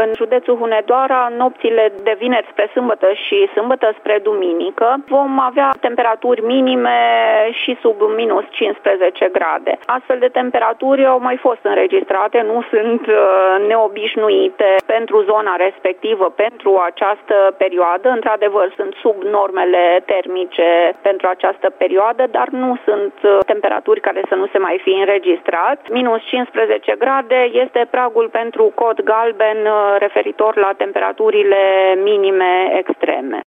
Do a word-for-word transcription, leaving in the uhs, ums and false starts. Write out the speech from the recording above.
În județul Hunedoara, nopțile de vineri spre sâmbătă și sâmbătă spre duminică, vom avea temperaturi minime și sub minus cincisprezece grade. Astfel de temperaturi au mai fost înregistrate, nu sunt neobișnuite pentru zona respectivă, pentru această perioadă. Într-adevăr, sunt sub normele termice pentru această perioadă, dar nu sunt temperaturi care să nu se mai fi înregistrat. Minus cincisprezece grade este pragul pentru cod galben referitor la temperaturile minime extreme.